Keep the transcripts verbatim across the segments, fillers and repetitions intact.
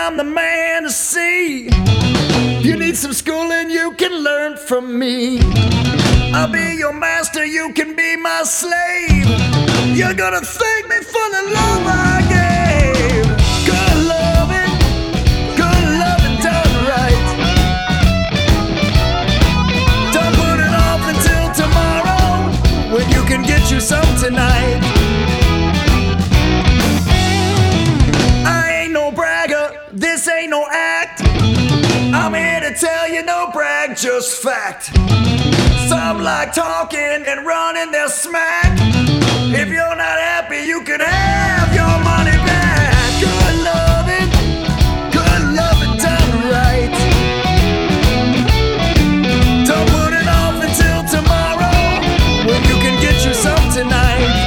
I'm the man to see. You need some schooling, you can learn from me. I'll be your master, you can be my slave. You're gonna thank me for the love I gave. Good loving, good loving done right. Don't put it off until tomorrow, when you can get you some tonight. I ain't no bragger, this ain't no act. I'm here to tell you, no brag, just fact. Some like talking and running their smack. If you're not happy, you can have your money back. Good loving, good loving done right. Don't put it off until tomorrow, when you can get you some tonight.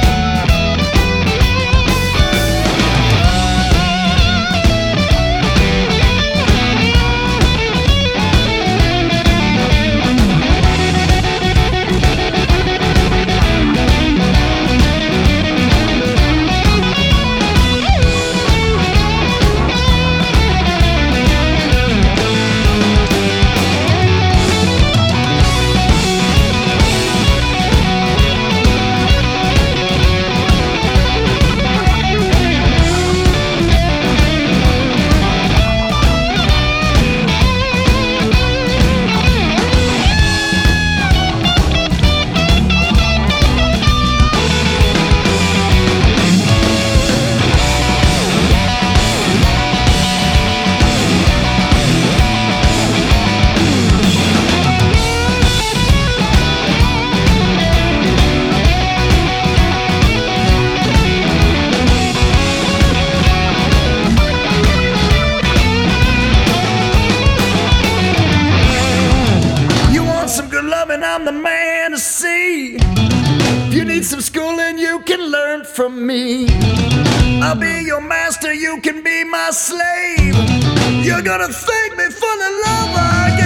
I'm the man to see. You need some schooling, you can learn from me. I'll be your master, you can be my slave. You're gonna thank me for the love I